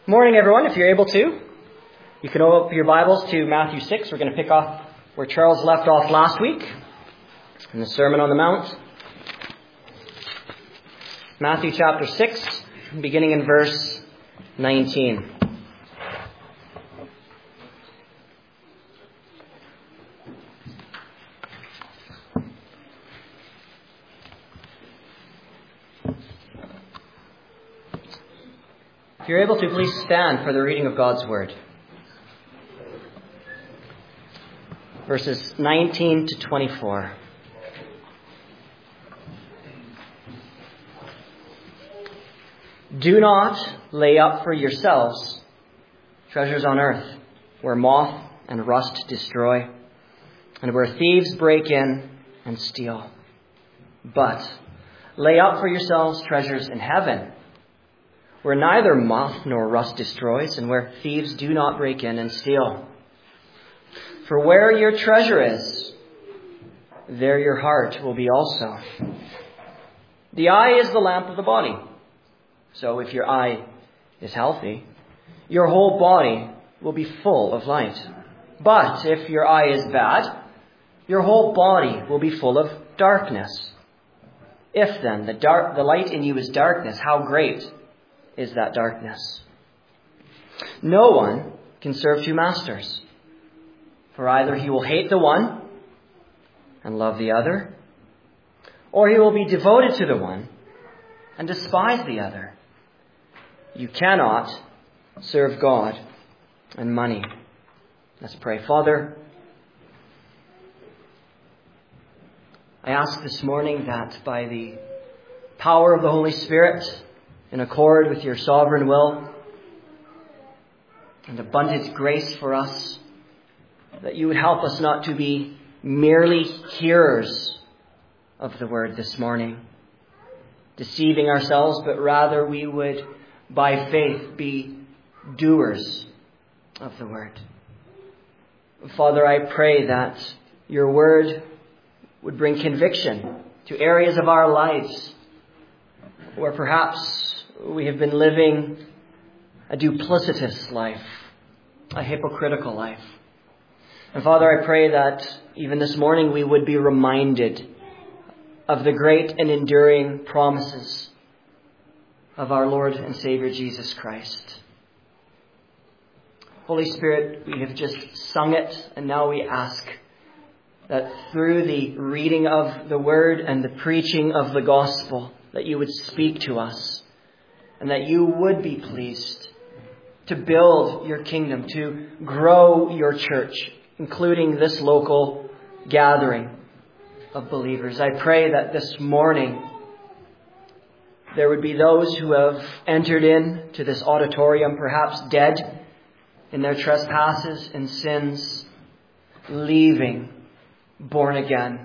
Morning, everyone. If you're able to, you can open up your Bibles to Matthew 6. We're going to pick up where Charles left off last week in the Sermon on the Mount. Matthew chapter 6, beginning in verse 19. If you're able to, please stand for the reading of God's Word. Verses 19 to 24. Do not lay up for yourselves treasures on earth, where moth and rust destroy, and where thieves break in and steal. But lay up for yourselves treasures in heaven, where neither moth nor rust destroys, and where thieves do not break in and steal. For where your treasure is, there your heart will be also. The eye is the lamp of the body. So if your eye is healthy, your whole body will be full of light. But if your eye is bad, your whole body will be full of darkness. If then the light in you is darkness, how great is that darkness? No one can serve two masters, for either he will hate the one and love the other, or he will be devoted to the one and despise the other. You cannot serve God and money. Let's pray. Father, I ask this morning that by the power of the Holy Spirit, in accord with your sovereign will and abundant grace for us, that you would help us not to be merely hearers of the word this morning, deceiving ourselves, but rather we would, by faith, be doers of the word. Father, I pray that your word would bring conviction to areas of our lives where perhaps we have been living a duplicitous life, a hypocritical life. And Father, I pray that even this morning we would be reminded of the great and enduring promises of our Lord and Savior Jesus Christ. Holy Spirit, we have just sung it, and now we ask that through the reading of the Word and the preaching of the gospel, that you would speak to us, and that you would be pleased to build your kingdom, to grow your church, including this local gathering of believers. I pray that this morning there would be those who have entered into this auditorium, perhaps dead in their trespasses and sins, leaving born again,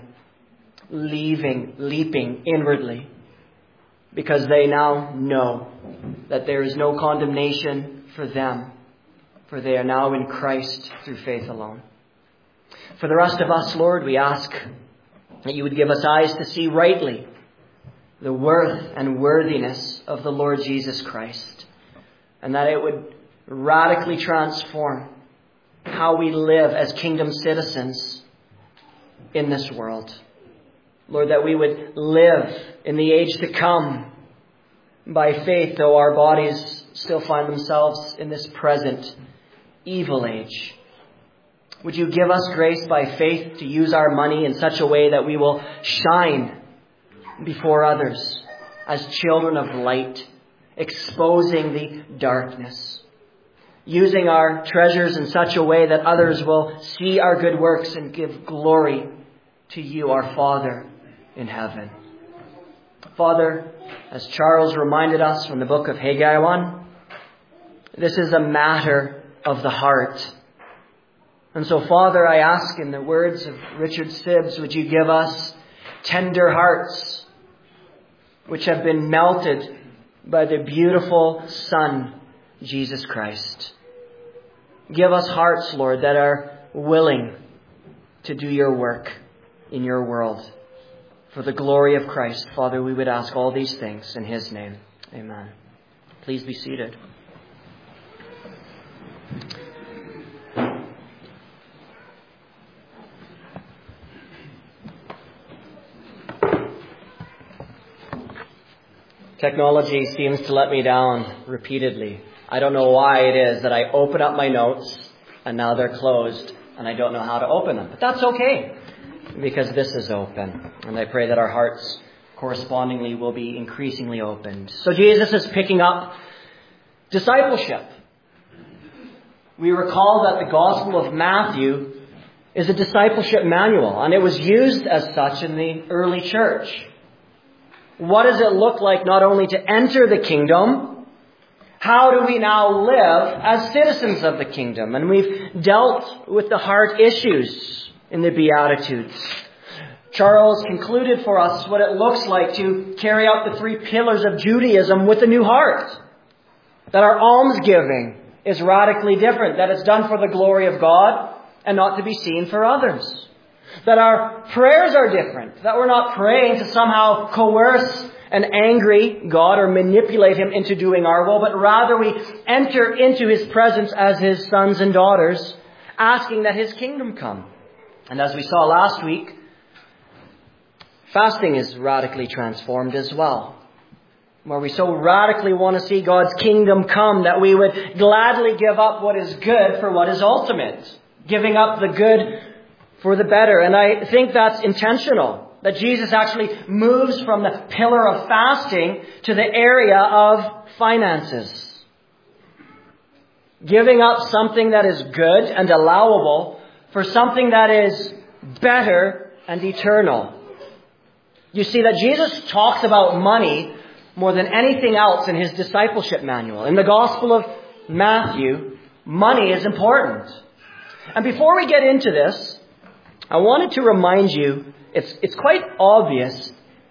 leaping inwardly, because they now know that there is no condemnation for them, for they are now in Christ through faith alone. For the rest of us, Lord, we ask that you would give us eyes to see rightly the worth and worthiness of the Lord Jesus Christ, and that it would radically transform how we live as kingdom citizens in this world. Lord, that we would live in the age to come by faith, though our bodies still find themselves in this present evil age. Would you give us grace by faith to use our money in such a way that we will shine before others as children of light, exposing the darkness, using our treasures in such a way that others will see our good works and give glory to you, our Father in heaven. Father, as Charles reminded us from the book of Haggai 1, this is a matter of the heart. And so, Father, I ask in the words of Richard Sibbs, would you give us tender hearts which have been melted by the beautiful Son, Jesus Christ. Give us hearts, Lord, that are willing to do your work in your world. For the glory of Christ, Father, we would ask all these things in his name. Amen. Please be seated. Technology seems to let me down repeatedly. I don't know why it is that I open up my notes and now they're closed and I don't know how to open them. But that's okay, because this is open. And I pray that our hearts correspondingly will be increasingly opened. So Jesus is picking up discipleship. We recall that the Gospel of Matthew is a discipleship manual, and it was used as such in the early church. What does it look like not only to enter the kingdom? How do we now live as citizens of the kingdom? And we've dealt with the heart issues in the Beatitudes. Charles concluded for us what it looks like to carry out the 3 pillars of Judaism with a new heart. That our almsgiving is radically different. That it's done for the glory of God and not to be seen for others. That our prayers are different. That we're not praying to somehow coerce an angry God or manipulate Him into doing our will, but rather we enter into His presence as His sons and daughters, asking that His kingdom come. And as we saw last week, fasting is radically transformed as well, where we so radically want to see God's kingdom come that we would gladly give up what is good for what is ultimate, giving up the good for the better. And I think that's intentional, that Jesus actually moves from the pillar of fasting to the area of finances. Giving up something that is good and allowable for something that is better and eternal. You see that Jesus talks about money more than anything else in His discipleship manual. In the Gospel of Matthew, money is important. And before we get into this, I wanted to remind you, it's quite obvious,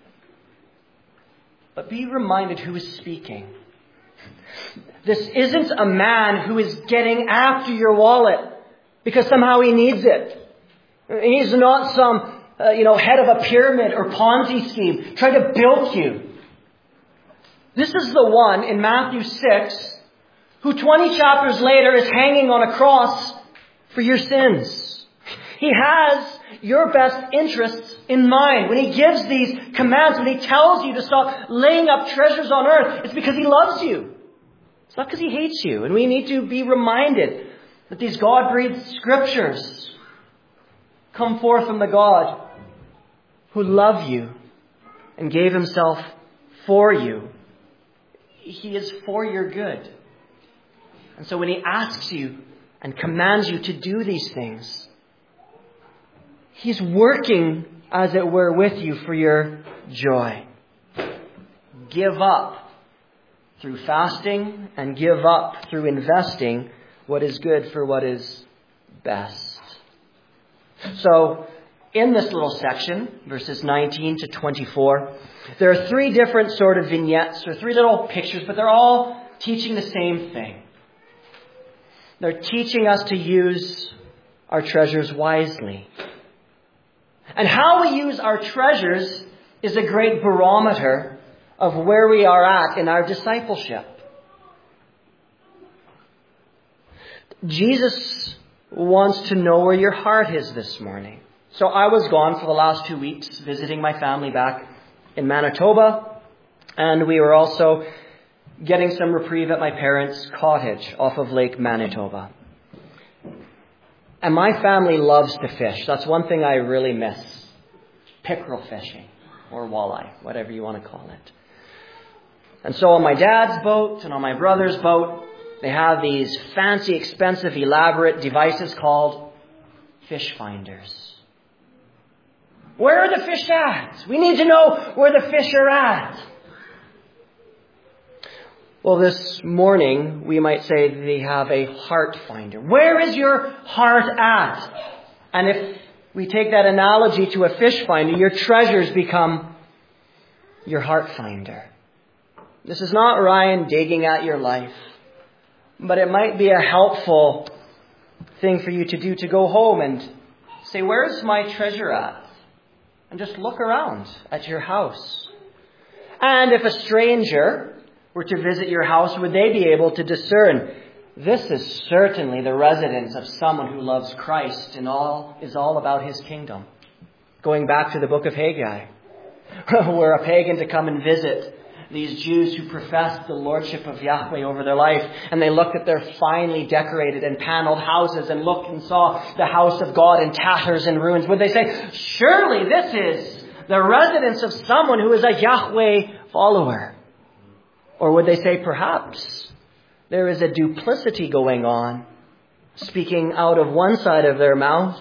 but be reminded who is speaking. This isn't a man who is getting after your wallet because somehow he needs it. He's not some head of a pyramid or Ponzi scheme trying to bilk you. This is the one in Matthew 6 who 20 chapters later is hanging on a cross for your sins. He has your best interests in mind. When He gives these commands, when He tells you to stop laying up treasures on earth, it's because He loves you. It's not because He hates you. And we need to be reminded that these God-breathed scriptures come forth from the God who loved you and gave Himself for you. He is for your good. And so when He asks you and commands you to do these things, He's working, as it were, with you for your joy. Give up through fasting and give up through investing what is good for what is best. So, in this little section, verses 19 to 24, there are 3 different sort of vignettes, or 3 little pictures, but they're all teaching the same thing. They're teaching us to use our treasures wisely. And how we use our treasures is a great barometer of where we are at in our discipleship. Jesus wants to know where your heart is this morning. So I was gone for the last 2 weeks visiting my family back in Manitoba, and we were also getting some reprieve at my parents' cottage off of Lake Manitoba. And my family loves to fish. That's one thing I really miss. Pickerel fishing, or walleye, whatever you want to call it. And so on my dad's boat and on my brother's boat, they have these fancy, expensive, elaborate devices called fish finders. Where are the fish at? We need to know where the fish are at. Well, this morning, we might say they have a heart finder. Where is your heart at? And if we take that analogy to a fish finder, your treasures become your heart finder. This is not Ryan digging at your life, but it might be a helpful thing for you to do, to go home and say, where's my treasure at? And just look around at your house. And if a stranger were to visit your house, would they be able to discern, this is certainly the residence of someone who loves Christ and is all about His kingdom? Going back to the book of Haggai, where a pagan to come and visit these Jews who professed the lordship of Yahweh over their life, and they looked at their finely decorated and paneled houses and looked and saw the house of God in tatters and ruins, would they say, surely this is the residence of someone who is a Yahweh follower? Or would they say, perhaps there is a duplicity going on, speaking out of one side of their mouth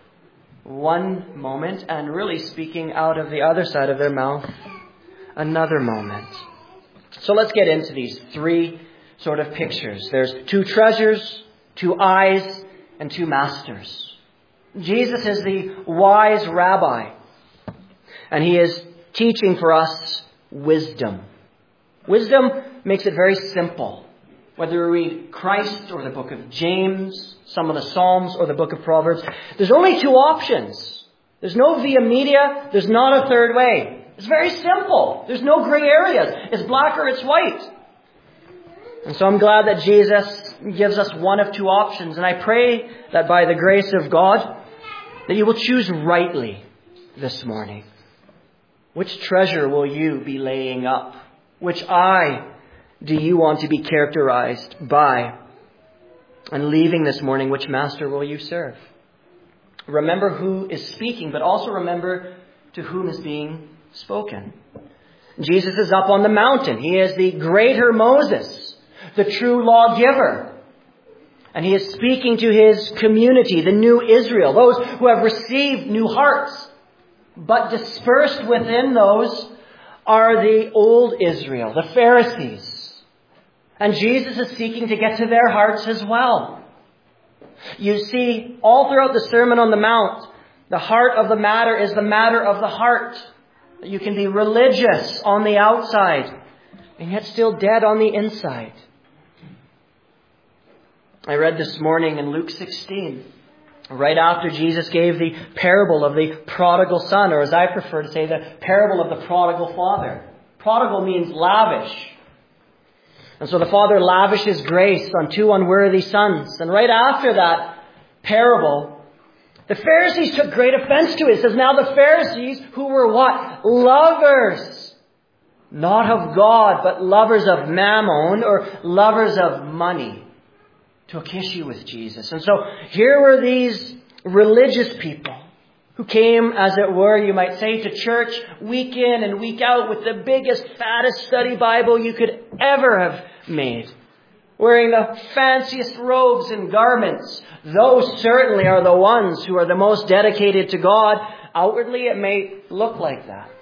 one moment, and really speaking out of the other side of their mouth another moment. So let's get into these three sort of pictures. There's two treasures, two eyes, and two masters. Jesus is the wise rabbi, and he is teaching for us wisdom. Wisdom makes it very simple. Whether we read Christ or the book of James, some of the Psalms or the book of Proverbs, there's only two options. There's no via media. There's not a third way. It's very simple. There's no gray areas. It's black or it's white. And so I'm glad that Jesus gives us one of two options. And I pray that by the grace of God, that you will choose rightly this morning. Which treasure will you be laying up? Which eye do you want to be characterized by? And leaving this morning, which master will you serve? Remember who is speaking, but also remember to whom is being spoken. Jesus is up on the mountain. He is the greater Moses, the true lawgiver. And he is speaking to his community, the new Israel, those who have received new hearts. But dispersed within those are the old Israel, the Pharisees. And Jesus is seeking to get to their hearts as well. You see, all throughout the Sermon on the Mount, the heart of the matter is the matter of the heart. You can be religious on the outside and yet still dead on the inside. I read this morning in Luke 16, right after Jesus gave the parable of the prodigal son, or as I prefer to say, the parable of the prodigal father. Prodigal means lavish. And so the father lavishes grace on two unworthy sons. And right after that parable, the Pharisees took great offense to it. It says, now the Pharisees, who were what? Lovers. Not of God, but lovers of mammon, or lovers of money, took issue with Jesus. And so here were these religious people who came, as it were, you might say, to church week in and week out with the biggest, fattest study Bible you could ever have made, wearing the fanciest robes and garments. Those certainly are the ones who are the most dedicated to God. Outwardly, it may look like that.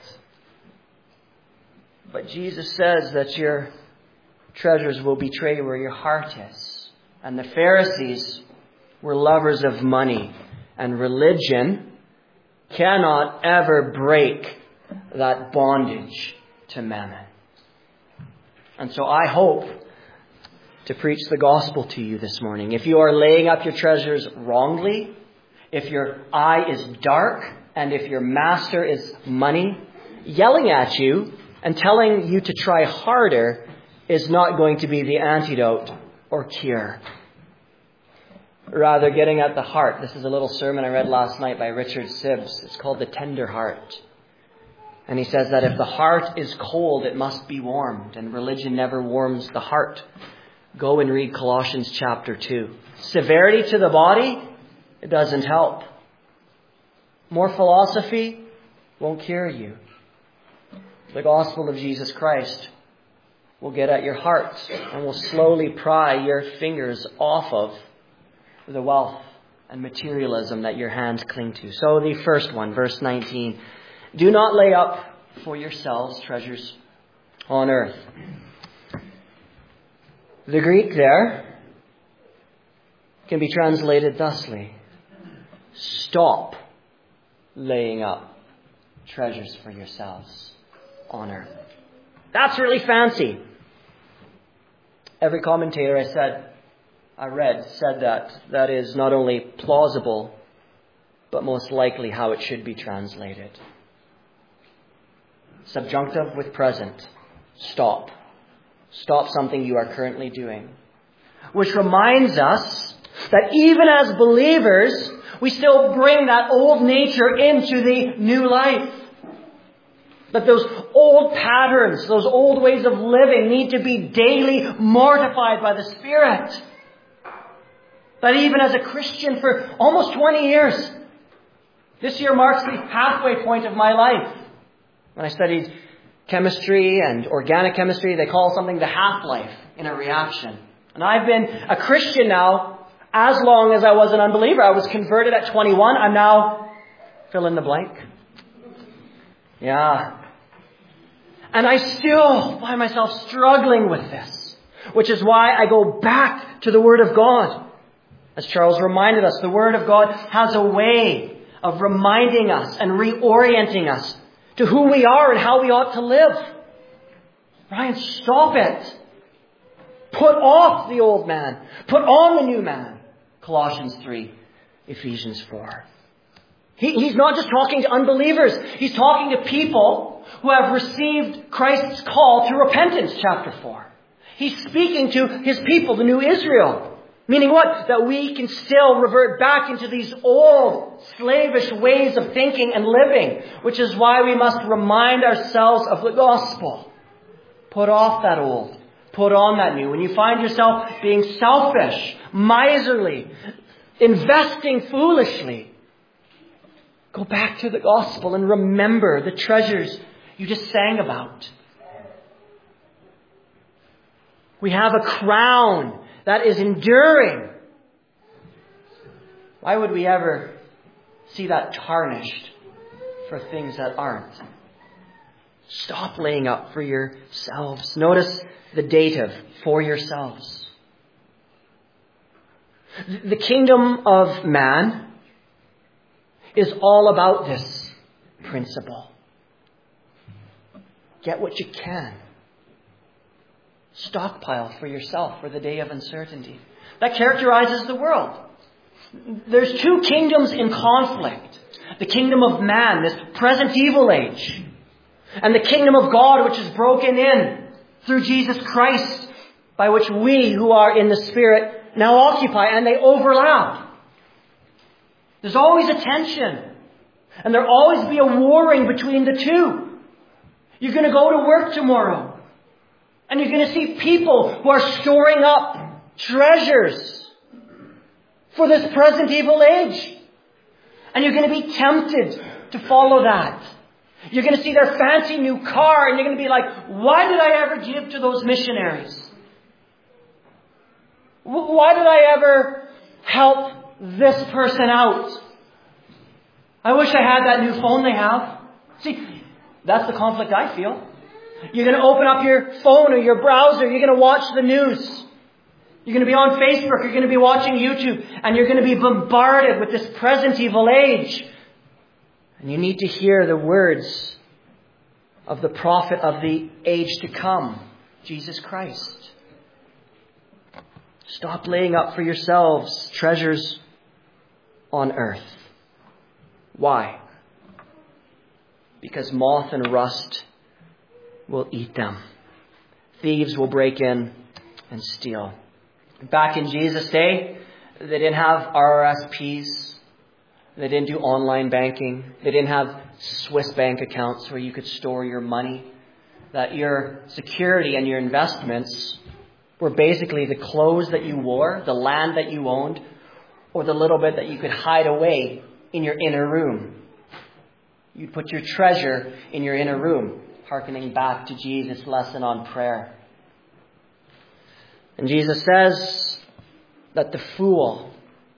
But Jesus says that your treasures will betray where your heart is. And the Pharisees were lovers of money, and religion cannot ever break that bondage to mammon. And so I hope to preach the gospel to you this morning. If you are laying up your treasures wrongly, if your eye is dark, and if your master is money, yelling at you and telling you to try harder is not going to be the antidote or cure. Rather, getting at the heart. This is a little sermon I read last night by Richard Sibbs. It's called The Tender Heart. And he says that if the heart is cold, it must be warmed. And religion never warms the heart. Go and read Colossians chapter 2. Severity to the body, it doesn't help. More philosophy won't cure you. The gospel of Jesus Christ will get at your heart and will slowly pry your fingers off of the wealth and materialism that your hands cling to. So the first one, verse 19. Do not lay up for yourselves treasures on earth. The Greek there can be translated thusly. Stop laying up treasures for yourselves on earth. That's really fancy. Every commentator I read said that is not only plausible, but most likely how it should be translated. Subjunctive with present. Stop. Stop something you are currently doing. Which reminds us that even as believers, we still bring that old nature into the new life. That those old patterns, those old ways of living need to be daily mortified by the Spirit. That even as a Christian for almost 20 years, this year marks the halfway point of my life. When I studied chemistry and organic chemistry, they call something the half-life in a reaction. And I've been a Christian now as long as I was an unbeliever. I was converted at 21. I'm now fill in the blank. Yeah. And I still find myself struggling with this, which is why I go back to the Word of God. As Charles reminded us, the Word of God has a way of reminding us and reorienting us to who we are and how we ought to live. Ryan, stop it. Put off the old man. Put on the new man. Colossians 3, Ephesians 4. He's not just talking to unbelievers. He's talking to people who have received Christ's call to repentance, chapter 4. He's speaking to his people, the new Israel. Meaning what? That we can still revert back into these old, slavish ways of thinking and living, which is why we must remind ourselves of the gospel. Put off that old. Put on that new. When you find yourself being selfish, miserly, investing foolishly, go back to the gospel and remember the treasures you just sang about. We have a crown that is enduring. Why would we ever see that tarnished for things that aren't? Stop laying up for yourselves. Notice the dative, for yourselves. The kingdom of man is all about this principle. Get what you can. Stockpile for yourself for the day of uncertainty. That characterizes the world. There's two kingdoms in conflict. The kingdom of man, this present evil age, and the kingdom of God, which is broken in through Jesus Christ, by which we who are in the Spirit now occupy, and they overlap. There's always a tension, and there'll always be a warring between the two. You're going to go to work tomorrow, and you're going to see people who are storing up treasures for this present evil age. And you're going to be tempted to follow that. You're going to see their fancy new car and you're going to be like, why did I ever give to those missionaries? Why did I ever help this person out? I wish I had that new phone they have. See, that's the conflict I feel. You're going to open up your phone or your browser. You're going to watch the news. You're going to be on Facebook. You're going to be watching YouTube. And you're going to be bombarded with this present evil age. And you need to hear the words of the prophet of the age to come, Jesus Christ. Stop laying up for yourselves treasures on earth. Why? Because moth and rust will eat them. Thieves will break in and steal. Back in Jesus' day, they didn't have RRSPs. They didn't do online banking. They didn't have Swiss bank accounts where you could store your money. That your security and your investments were basically the clothes that you wore, the land that you owned, or the little bit that you could hide away in your inner room. You'd put your treasure in your inner room, hearkening back to Jesus' lesson on prayer. And Jesus says that the fool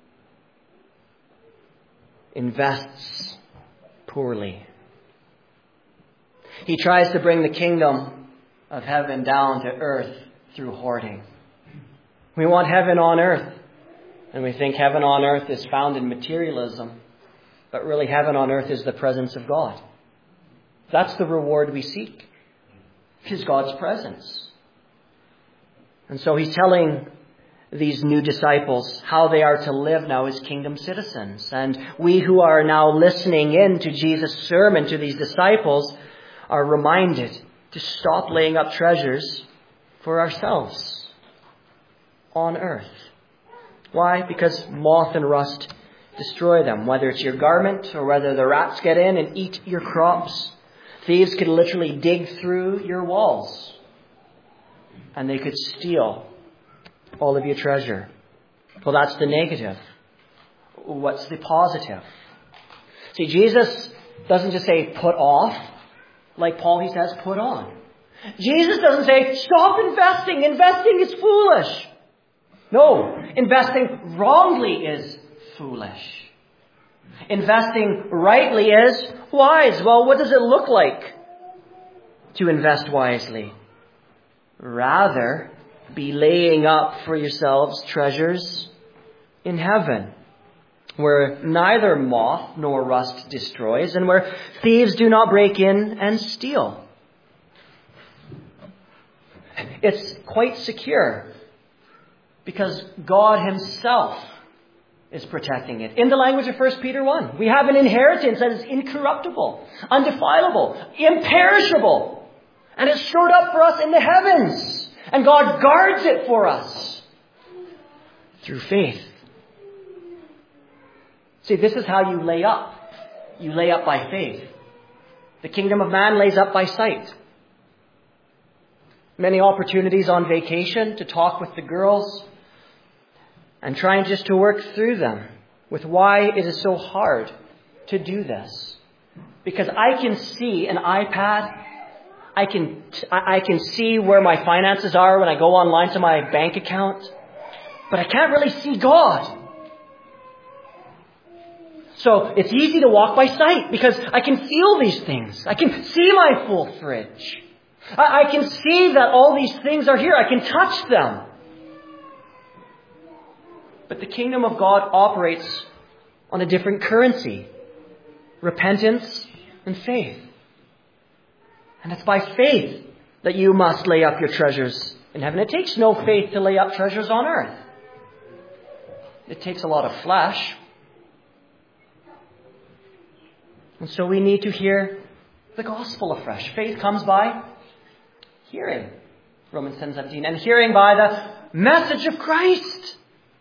invests poorly. He tries to bring the kingdom of heaven down to earth through hoarding. We want heaven on earth. And we think heaven on earth is found in materialism. But really heaven on earth is the presence of God. That's the reward we seek. Is God's presence. And so he's telling these new disciples how they are to live now as kingdom citizens. And we who are now listening in to Jesus' sermon to these disciples are reminded to stop laying up treasures for ourselves on earth. Why? Because moth and rust destroy them. Whether it's your garment or whether the rats get in and eat your crops. Thieves could literally dig through your walls and they could steal all of your treasure. Well, that's the negative. What's the positive? See, Jesus doesn't just say put off. Like Paul, he says put on. Jesus doesn't say stop investing. Investing is foolish. No, investing wrongly is foolish. Investing rightly is wise. Well, what does it look like to invest wisely? Rather, be laying up for yourselves treasures in heaven, where neither moth nor rust destroys, and where thieves do not break in and steal. It's quite secure because God Himself is protecting it. In the language of 1 Peter 1, we have an inheritance that is incorruptible, undefilable, imperishable, and it's stored up for us in the heavens. And God guards it for us through faith. See, this is how you lay up. You lay up by faith. The kingdom of man lays up by sight. Many opportunities on vacation to talk with the girls and trying just to work through them with why it is so hard to do this. Because I can see an iPad. I can see where my finances are when I go online to my bank account. But I can't really see God. So it's easy to walk by sight because I can feel these things. I can see my full fridge. I can see that all these things are here. I can touch them. But the kingdom of God operates on a different currency. Repentance and faith. And it's by faith that you must lay up your treasures in heaven. It takes no faith to lay up treasures on earth. It takes a lot of flesh. And so we need to hear the gospel afresh. Faith comes by hearing. Romans 10:17. And hearing by the message of Christ.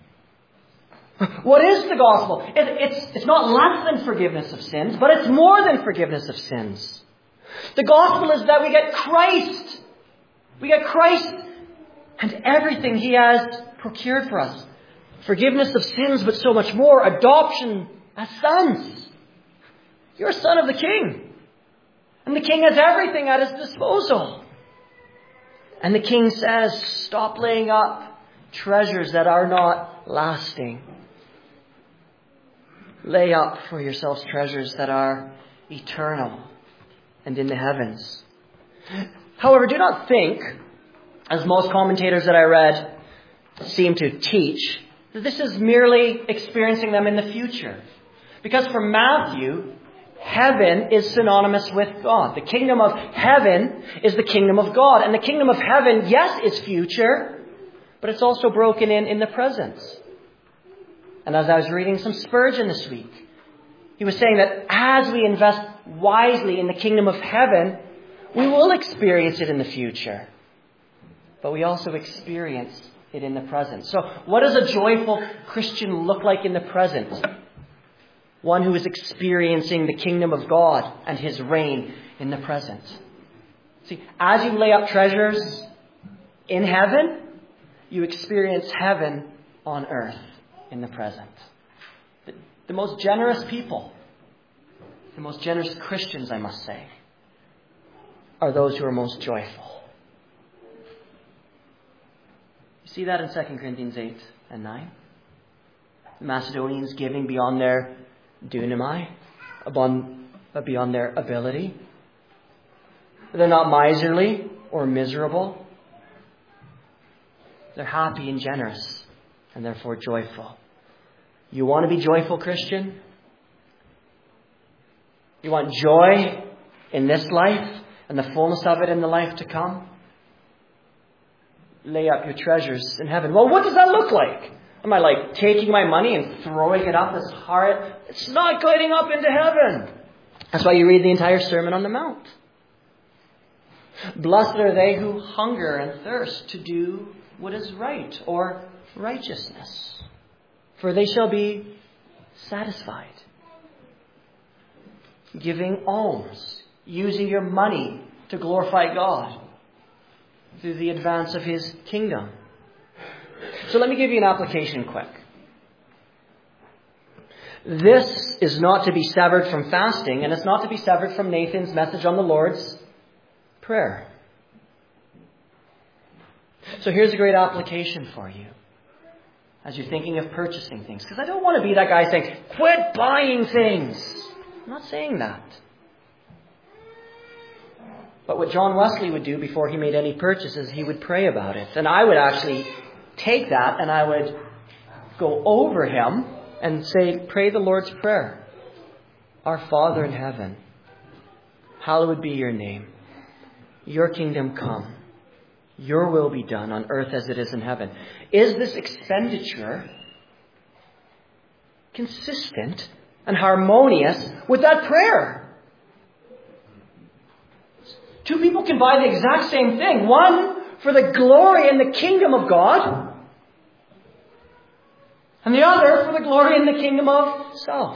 What is the gospel? It's not less than forgiveness of sins, but it's more than forgiveness of sins. The gospel is that we get Christ. We get Christ and everything He has procured for us. Forgiveness of sins, but so much more. Adoption as sons. You're a son of the King. And the King has everything at His disposal. And the King says, stop laying up treasures that are not lasting. Lay up for yourselves treasures that are eternal and in the heavens. However, do not think, as most commentators that I read seem to teach, that this is merely experiencing them in the future. Because for Matthew, heaven is synonymous with God. The kingdom of heaven is the kingdom of God. And the kingdom of heaven, yes, is future, but it's also broken in the present. And as I was reading some Spurgeon this week, he was saying that as we invest wisely in the kingdom of heaven, we will experience it in the future. But we also experience it in the present. So what does a joyful Christian look like in the present? One who is experiencing the kingdom of God and His reign in the present. See, as you lay up treasures in heaven, you experience heaven on earth in the present. The most generous people, the most generous Christians, I must say, are those who are most joyful. You see that in 2 Corinthians 8 and 9? The Macedonians giving beyond their dunamai, beyond their ability. They're not miserly or miserable. They're happy and generous and therefore joyful. You want to be joyful, Christian? You want joy in this life and the fullness of it in the life to come? Lay up your treasures in heaven. Well, what does that look like? Am I like taking my money and throwing it up as hard? It's not going up into heaven. That's why you read the entire Sermon on the Mount. Blessed are they who hunger and thirst to do what is right or righteousness, for they shall be satisfied. Giving alms, using your money to glorify God through the advance of His kingdom. So let me give you an application quick. This is not to be severed from fasting, and it's not to be severed from Nathan's message on the Lord's Prayer. So here's a great application for you as you're thinking of purchasing things. Because I don't want to be that guy saying, quit buying things. I'm not saying that. But what John Wesley would do before he made any purchases, he would pray about it. And I would actually take that and I would go over him and say, pray the Lord's Prayer. Our Father in heaven, hallowed be your name. Your kingdom come. Your will be done on earth as it is in heaven. Is this expenditure consistent and harmonious with that prayer? Two people can buy the exact same thing. One for the glory and the kingdom of God, and the other for the glory and the kingdom of self.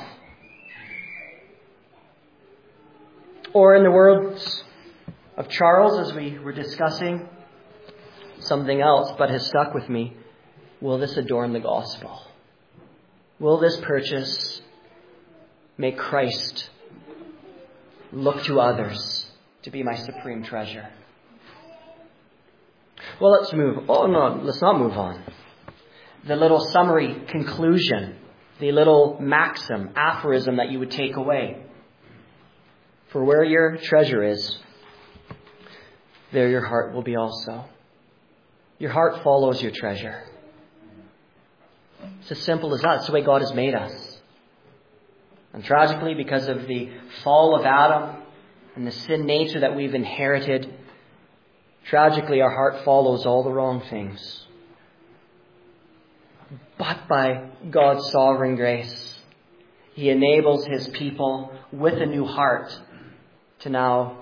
Or in the words of Charles, as we were discussing, something else, but has stuck with me. Will this adorn the gospel? Will this purchase make Christ look to others to be my supreme treasure? Well, let's not move on. The little summary conclusion, the little maxim, aphorism that you would take away. For where your treasure is, there your heart will be also. Your heart follows your treasure. It's as simple as that. It's the way God has made us. And tragically, because of the fall of Adam and the sin nature that we've inherited, tragically our heart follows all the wrong things. But by God's sovereign grace, He enables His people with a new heart to now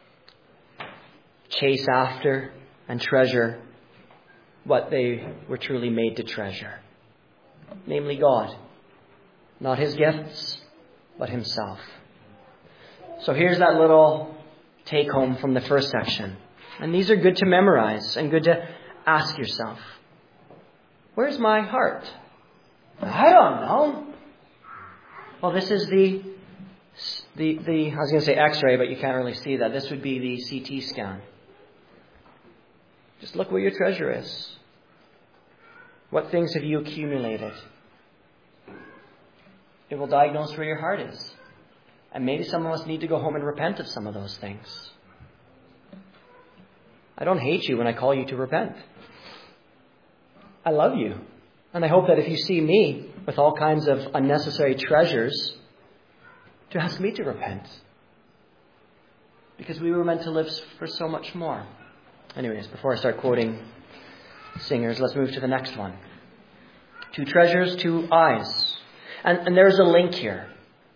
chase after and treasure what they were truly made to treasure. Namely God. Not His gifts, but Himself. So here's that little take home from the first section. And these are good to memorize and good to ask yourself. Where's my heart? I don't know. Well, this is the I was going to say X-ray, but you can't really see that. This would be the CT scan. Just look where your treasure is. What things have you accumulated? It will diagnose where your heart is. And maybe some of us need to go home and repent of some of those things. I don't hate you when I call you to repent. I love you. And I hope that if you see me with all kinds of unnecessary treasures, to ask me to repent. Because we were meant to live for so much more. Anyways, before I start quoting singers, let's move to the next one. 2 treasures, 2 eyes. And there's a link here.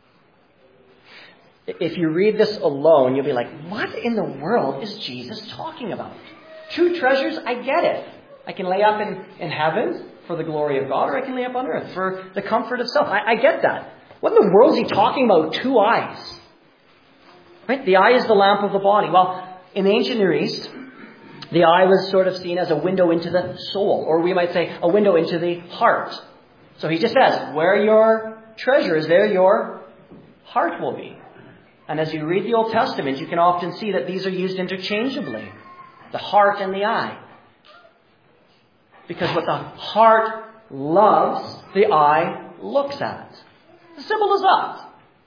If you read this alone, you'll be like, what in the world is Jesus talking about? 2 treasures, I get it. I can lay up in heaven for the glory of God, or I can lay up on earth for the comfort of self. I get that. What in the world is he talking about 2 eyes? Right? The eye is the lamp of the body. Well, in the ancient Near East, the eye was sort of seen as a window into the soul, or we might say a window into the heart. So he just says, where your treasure is, there your heart will be. And as you read the Old Testament, you can often see that these are used interchangeably. The heart and the eye. Because what the heart loves, the eye looks at. As simple as that.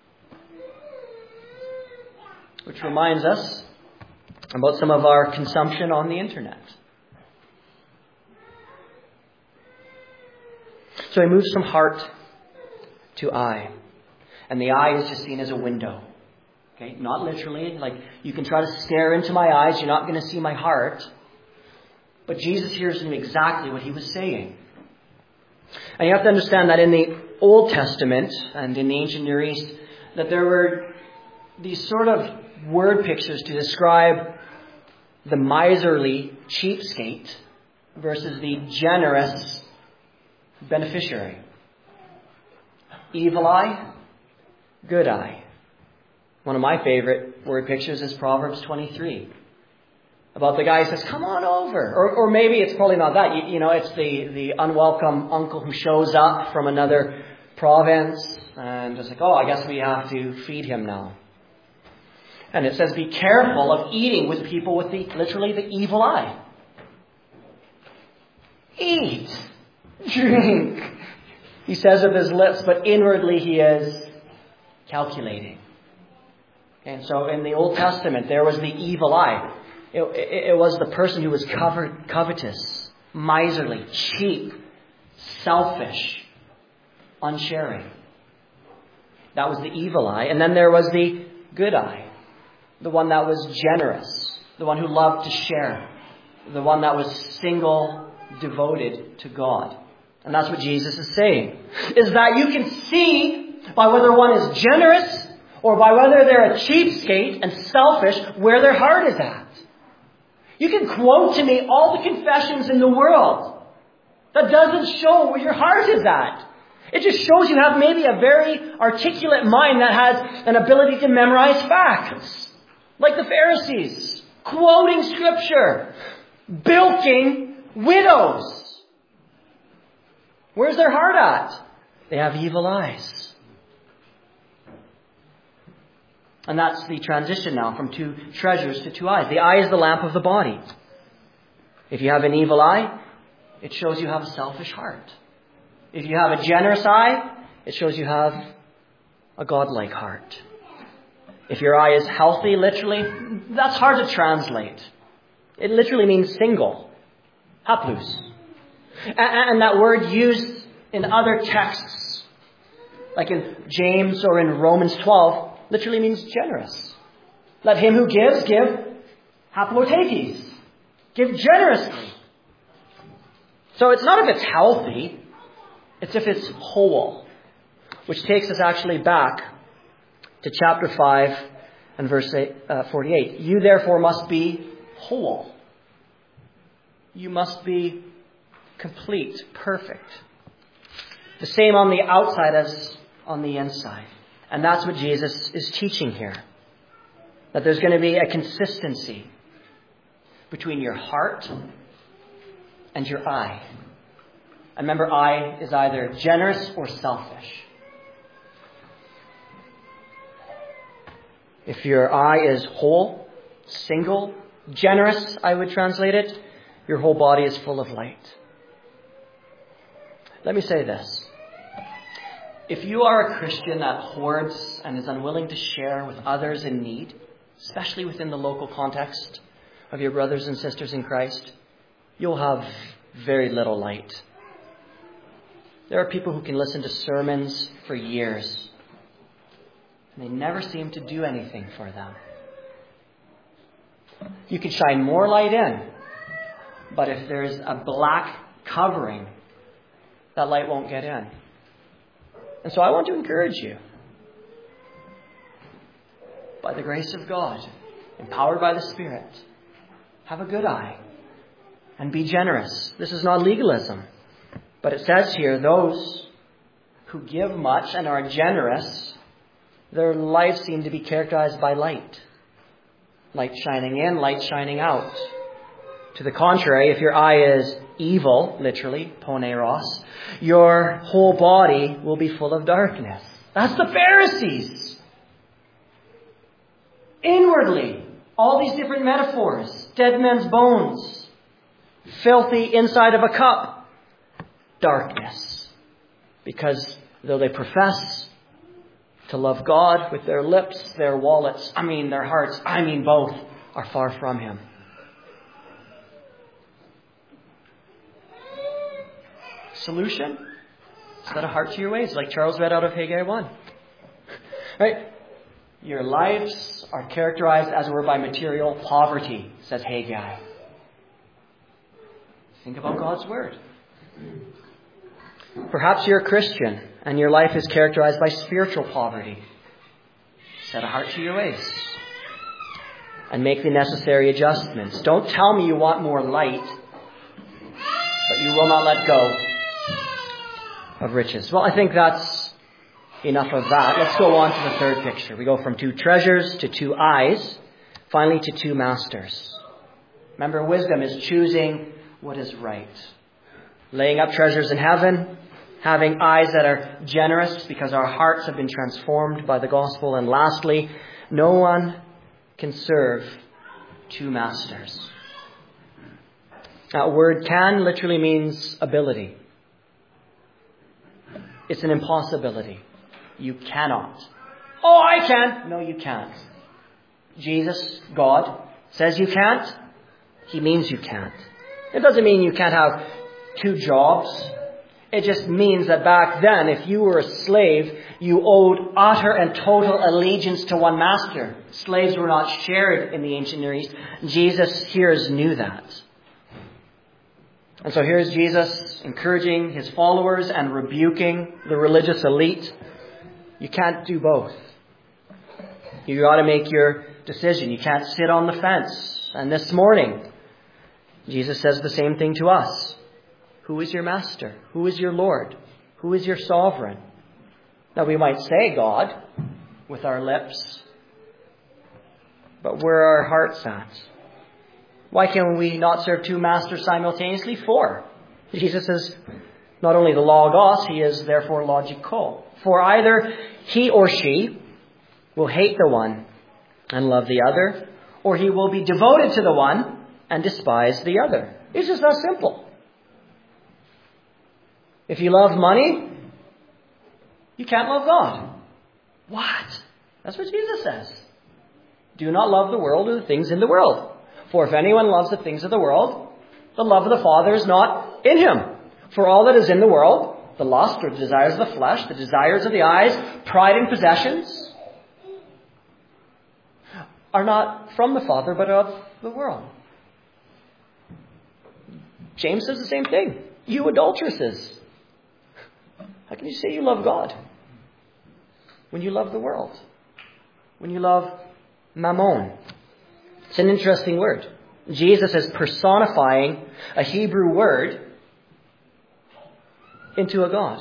Which reminds us about some of our consumption on the internet. So he moves from heart to eye. And the eye is just seen as a window. Okay, not literally. Like, you can try to stare into my eyes. You're not going to see my heart. But Jesus hears him exactly what he was saying. And you have to understand that in the Old Testament and in the ancient Near East, that there were these sort of word pictures to describe the miserly cheapskate versus the generous beneficiary. Evil eye, good eye. One of my favorite word pictures is Proverbs 23. About the guy who says, come on over. Or maybe it's probably not that. It's the unwelcome uncle who shows up from another province and just like, oh, I guess we have to feed him now. And it says, be careful of eating with people with literally the evil eye. Eat, drink, he says with his lips, but inwardly he is calculating. And so in the Old Testament, there was the evil eye. It was the person who was covetous, miserly, cheap, selfish, unsharing. That was the evil eye. And then there was the good eye, the one that was generous, the one who loved to share, the one that was single, devoted to God. And that's what Jesus is saying, is that you can see by whether one is generous or by whether they're a cheapskate and selfish where their heart is at. You can quote to me all the confessions in the world. That doesn't show where your heart is at. It just shows you have maybe a very articulate mind that has an ability to memorize facts. Like the Pharisees, quoting Scripture, bilking widows. Where's their heart at? They have evil eyes. And that's the transition now from two treasures to two eyes. The eye is the lamp of the body. If you have an evil eye, it shows you have a selfish heart. If you have a generous eye, it shows you have a godlike heart. If your eye is healthy, literally, that's hard to translate. It literally means single. Haplous. And that word used in other texts, like in James or in Romans 12, literally means generous. Let him who gives, give haplotekes. Give generously. So it's not if it's healthy, it's if it's whole. Which takes us actually back to chapter 5 and verse 48. You therefore must be whole. You must be complete, perfect. The same on the outside as on the inside. And that's what Jesus is teaching here. That there's going to be a consistency between your heart and your eye. And remember, eye is either generous or selfish. If your eye is whole, single, generous, I would translate it, your whole body is full of light. Let me say this. If you are a Christian that hoards and is unwilling to share with others in need, especially within the local context of your brothers and sisters in Christ, you'll have very little light. There are people who can listen to sermons for years, and they never seem to do anything for them. You can shine more light in, but if there's a black covering, that light won't get in. And so I want to encourage you, by the grace of God, empowered by the Spirit, have a good eye and be generous. This is not legalism. But it says here, those who give much and are generous, their lives seem to be characterized by light. Light shining in, light shining out. To the contrary, if your eye is evil, literally, poneros, your whole body will be full of darkness. That's the Pharisees. Inwardly, all these different metaphors. Dead men's bones. Filthy inside of a cup. Darkness. Because though they profess to love God with their lips, their wallets, their hearts, both, are far from Him. Solution? Set a heart to your ways, like Charles read out of Haggai 1. Right? Your lives are characterized, as it were, by material poverty, says Haggai. Think about God's Word. Perhaps you're a Christian and your life is characterized by spiritual poverty. Set a heart to your ways and make the necessary adjustments. Don't tell me you want more light, but you will not let go of riches. Well, I think that's enough of that. Let's go on to the third picture. We go from 2 treasures to 2 eyes, finally to 2 masters. Remember, wisdom is choosing what is right. Laying up treasures in heaven, having eyes that are generous because our hearts have been transformed by the gospel. And lastly, no one can serve 2 masters. That word can literally means ability. It's an impossibility. You cannot. Oh, I can. No, you can't. Jesus, God, says you can't. He means you can't. It doesn't mean you can't have 2 jobs. It just means that back then, if you were a slave, you owed utter and total allegiance to one master. Slaves were not shared in the ancient Near East. Jesus here's knew that. And so here's Jesus encouraging his followers and rebuking the religious elite. You can't do both. You got to make your decision. You can't sit on the fence. And this morning, Jesus says the same thing to us. Who is your master? Who is your Lord? Who is your sovereign? Now we might say God with our lips, but where are our hearts at? Why can we not serve 2 masters simultaneously? 4. Jesus is not only the Logos, he is therefore logico. For either he or she will hate the one and love the other, or he will be devoted to the one and despise the other. It's just that simple. If you love money, you can't love God. What? That's what Jesus says. Do not love the world or the things in the world. For if anyone loves the things of the world, the love of the Father is not in him. For all that is in the world, the lust or the desires of the flesh, the desires of the eyes, pride in possessions, are not from the Father, but of the world. James says the same thing. You adulteresses. How can you say you love God when you love the world? When you love mammon? It's an interesting word. Jesus is personifying a Hebrew word into a God.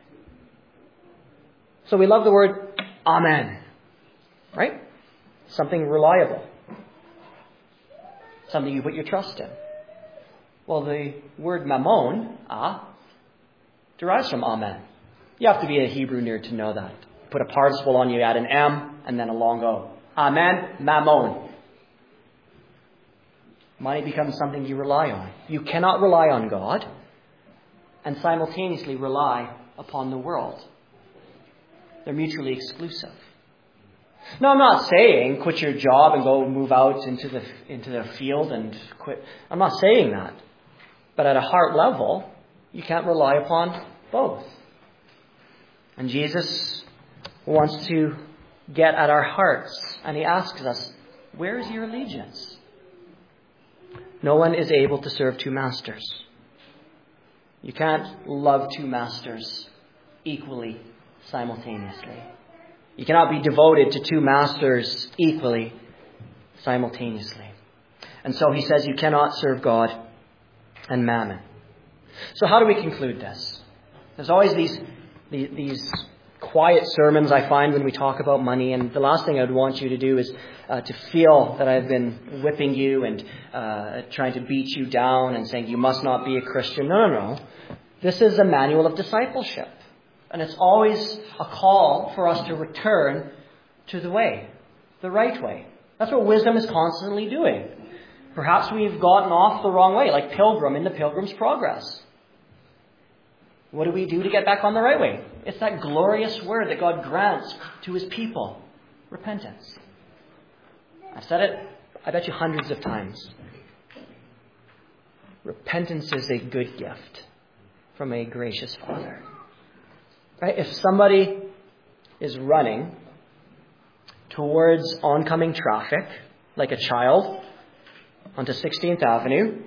So we love the word amen. Right? Something reliable. Something you put your trust in. Well, the word mammon, derives from amen. You have to be a Hebrew nerd to know that. Put a participle on, you add an M and then a long O. Amen, mammon. Money becomes something you rely on. You cannot rely on God and simultaneously rely upon the world. They're mutually exclusive. Now, I'm not saying quit your job and go move out into the field and quit. I'm not saying that. But at a heart level, you can't rely upon both. And Jesus wants to get at our hearts. And he asks us, where is your allegiance? No one is able to serve 2 masters. You can't love 2 masters equally, simultaneously. You cannot be devoted to 2 masters equally, simultaneously. And so he says you cannot serve God and mammon. So how do we conclude this? There's always these quiet sermons I find when we talk about money, and the last thing I'd want you to do is to feel that I've been whipping you and trying to beat you down and saying you must not be a Christian. No. This is a manual of discipleship. And it's always a call for us to return to the way, the right way. That's what wisdom is constantly doing. Perhaps we've gotten off the wrong way, like Pilgrim in the Pilgrim's Progress. What do we do to get back on the right way? It's that glorious word that God grants to his people. Repentance. I've said it, I bet you hundreds of times. Repentance is a good gift from a gracious Father. Right? If somebody is running towards oncoming traffic, like a child, onto 16th Avenue,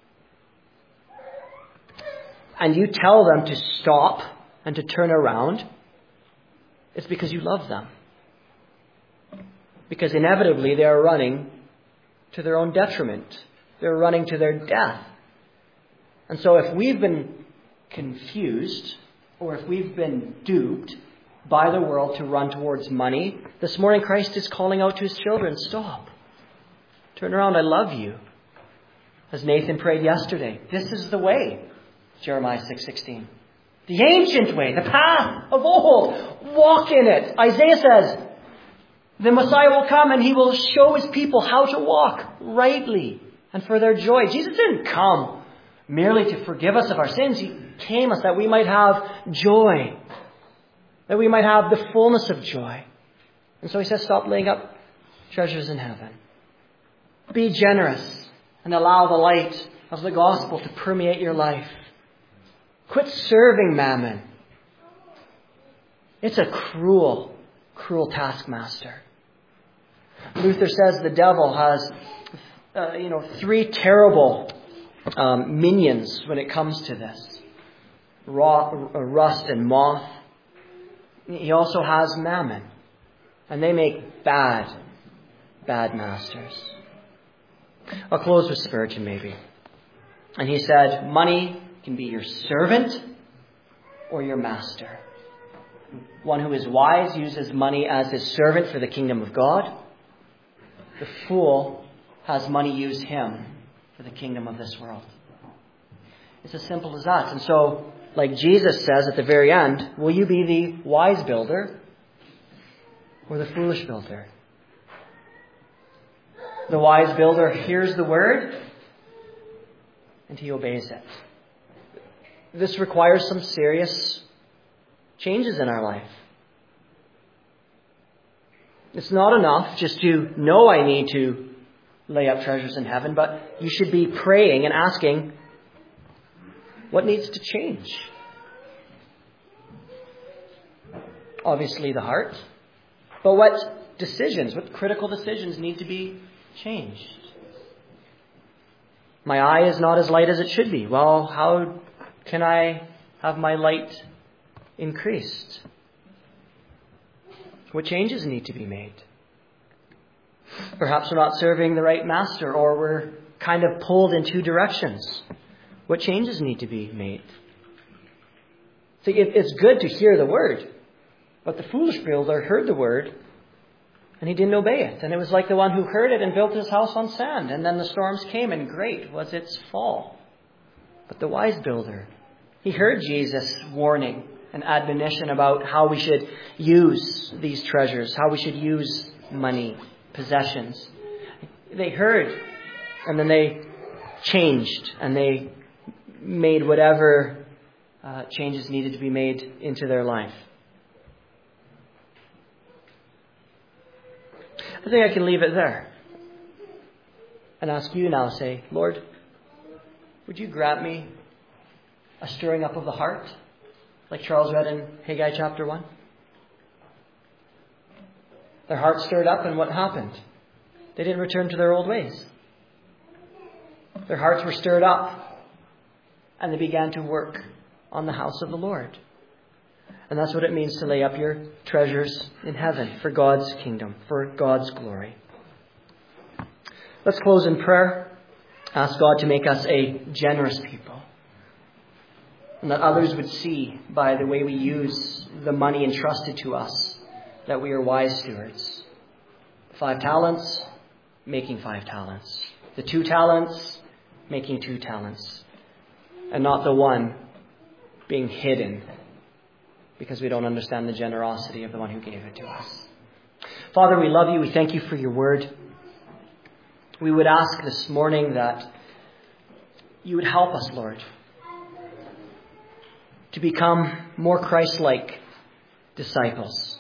and you tell them to stop and to turn around, it's because you love them. Because inevitably they are running to their own detriment. They're running to their death. And so if we've been confused, or if we've been duped, by the world to run towards money. This morning, Christ is calling out to his children, stop. Turn around, I love you. As Nathan prayed yesterday, this is the way, Jeremiah 6:16. The ancient way, the path of old. Walk in it. Isaiah says, the Messiah will come and he will show his people how to walk rightly and for their joy. Jesus didn't come merely to forgive us of our sins. He came us that we might have joy, that we might have the fullness of joy. And so he says, stop laying up treasures in heaven. Be generous and allow the light of the gospel to permeate your life. Quit serving mammon. It's a cruel, cruel taskmaster. Luther says the devil has, three terrible minions when it comes to this. Rust and moth. He also has mammon. And they make bad masters. I'll close with Spurgeon maybe. And he said, money can be your servant or your master. One who is wise uses money as his servant for the kingdom of God. The fool has money use him for the kingdom of this world. It's as simple as that. And so, like Jesus says at the very end, will you be the wise builder or the foolish builder? The wise builder hears the word and he obeys it. This requires some serious changes in our life. It's not enough just to know I need to lay up treasures in heaven, but you should be praying and asking, what needs to change? Obviously the heart. But what critical decisions need to be changed? My eye is not as light as it should be. Well, how can I have my light increased? What changes need to be made? Perhaps we're not serving the right master, or we're kind of pulled in two directions. What changes need to be made? See, it's good to hear the word, but the foolish builder heard the word and he didn't obey it. And it was like the one who heard it and built his house on sand, and then the storms came and great was its fall. But the wise builder, he heard Jesus' warning and admonition about how we should use these treasures, how we should use money, possessions. They heard, and then they changed, and they made whatever changes needed to be made into their life. I think I can leave it there and ask you now, say, Lord, would you grant me a stirring up of the heart, like Charles read in Haggai chapter 1? Their heart stirred up, and what happened? They didn't return to their old ways. Their hearts were stirred up, and they began to work on the house of the Lord. And that's what it means to lay up your treasures in heaven for God's kingdom, for God's glory. Let's close in prayer. Ask God to make us a generous people, and that others would see by the way we use the money entrusted to us that we are wise stewards. 5 talents, making 5 talents. The 2 talents, making 2 talents. And not the one being hidden because we don't understand the generosity of the one who gave it to us. Father, we love you. We thank you for your word. We would ask this morning that you would help us, Lord, to become more Christ-like disciples.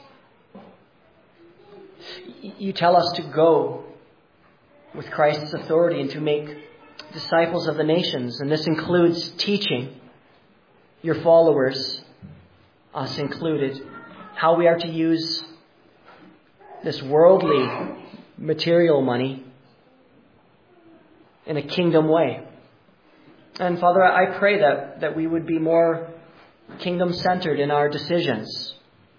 You tell us to go with Christ's authority and to make disciples of the nations. And this includes teaching your followers, us included, how we are to use this worldly material money in a kingdom way. And Father, I pray that we would be more kingdom-centered in our decisions.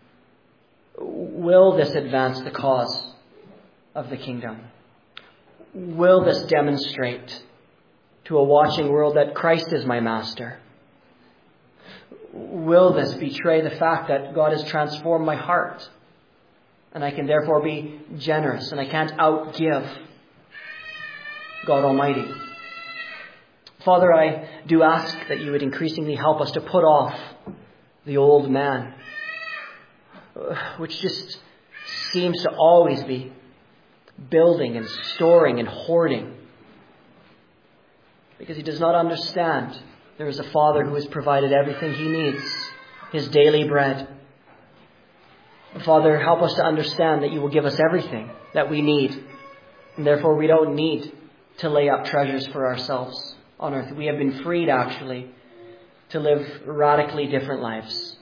Will this advance the cause of the kingdom? Will this demonstrate to a watching world that Christ is my master? will this betray the fact that God has transformed my heart? And I can therefore be generous, and I can't outgive God Almighty. Father, I do ask that you would increasingly help us to put off the old man, which just seems to always be building and storing and hoarding, because he does not understand there is a Father who has provided everything he needs, his daily bread. Father, help us to understand that you will give us everything that we need, and therefore we don't need to lay up treasures for ourselves on earth. We have been freed, actually, to live radically different lives.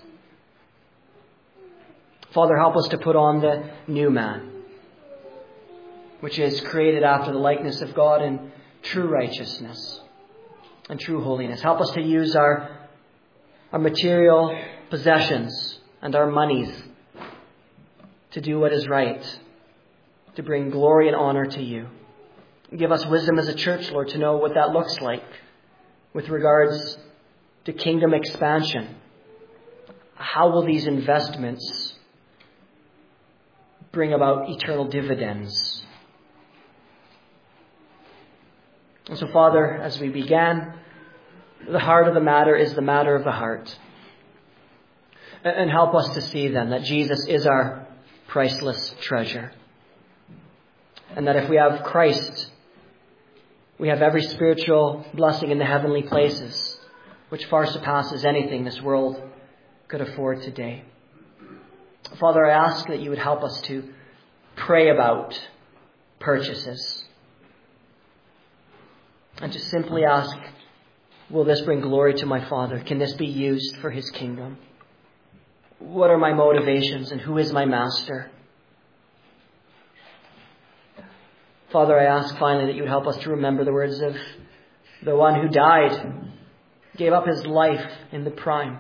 Father, help us to put on the new man, which is created after the likeness of God in true righteousness and true holiness. Help us to use our material possessions and our monies to do what is right, to bring glory and honor to you. Give us wisdom as a church, Lord, to know what that looks like with regards to kingdom expansion. How will these investments bring about eternal dividends? And so, Father, as we began, the heart of the matter is the matter of the heart. And help us to see then that Jesus is our priceless treasure. And that if we have Christ, we have every spiritual blessing in the heavenly places, which far surpasses anything this world could afford today. Father, I ask that you would help us to pray about purchases and to simply ask, will this bring glory to my Father? Can this be used for his kingdom? What are my motivations and who is my master? Father, I ask finally that you would help us to remember the words of the one who died, gave up his life in the prime.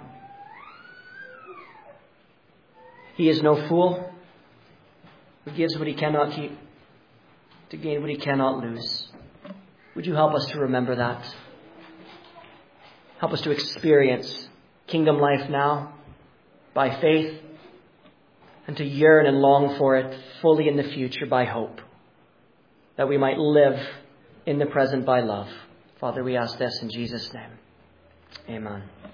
He is no fool who gives what he cannot keep to gain what he cannot lose. Would you help us to remember that? Help us to experience kingdom life now by faith, and to yearn and long for it fully in the future by hope, that we might live in the present by love. Father, we ask this in Jesus' name. Amen.